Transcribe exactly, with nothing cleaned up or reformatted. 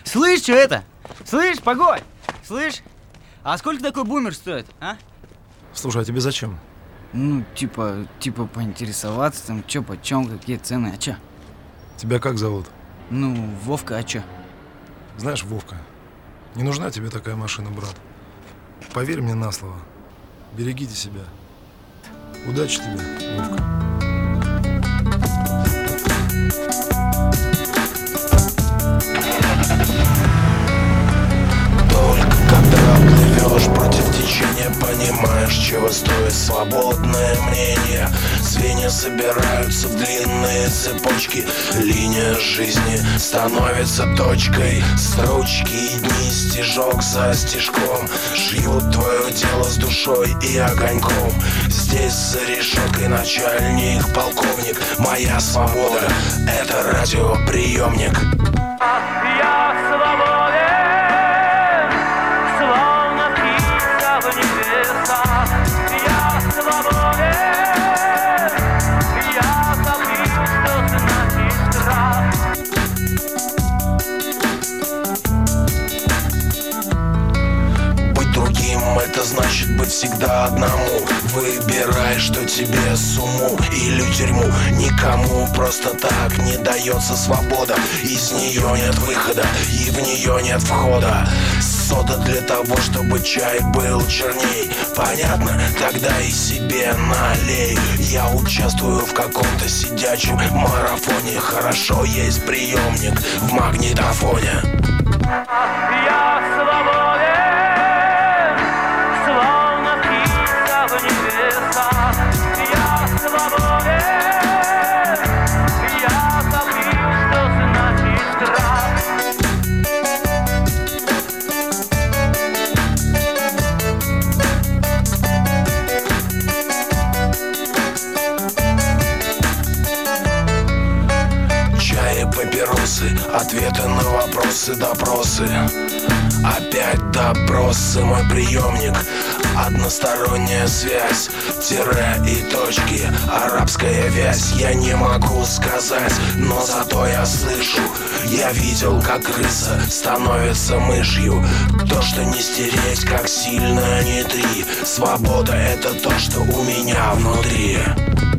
Слышь, что это? Слышь, погодь! Слышь, а сколько такой бумер стоит, а? Слушай, а тебе зачем? Ну, типа, типа поинтересоваться, там, чё, почем, какие цены, а чё? Тебя как зовут? Ну, Вовка, а чё? Знаешь, Вовка, не нужна тебе такая машина, брат. Поверь мне на слово. Берегите себя. Удачи тебе, Вовка. Только когда плывешь против течения, понимаешь, чего стоит свободное мнение. Звенья собираются в длинные цепочки, линия жизни становится точкой. Строчки и дни, стежок за стежком, шьют твое тело с душой и огоньком. Здесь за решеткой начальник, полковник. Моя свобода — это радиоприемник. Я свободен, словно птица в небесах. Я свободен, я забыл, что значит страх. Быть другим — это значит быть всегда одному. Выбирай, что тебе с уму или тюрьму. Никому просто так не дается свобода. Из нее нет выхода и в нее нет входа. Сода для того, чтобы чай был черней. Понятно? Тогда и себе налей. Я участвую в каком-то сидячем марафоне. Хорошо, есть приемник в магнитофоне. Я свободен, словно птица в небесах. Я свободен, я забыл, что значит страх. Чай и папиросы, ответы на вопросы, допросы. Опять допросы, мой приемник. Односторонняя связь, тире и точки, арабская вязь. Я не могу сказать, но зато я слышу. Я видел, как крыса становится мышью. То, что не стереть, как сильно не три. Свобода — это то, что у меня внутри.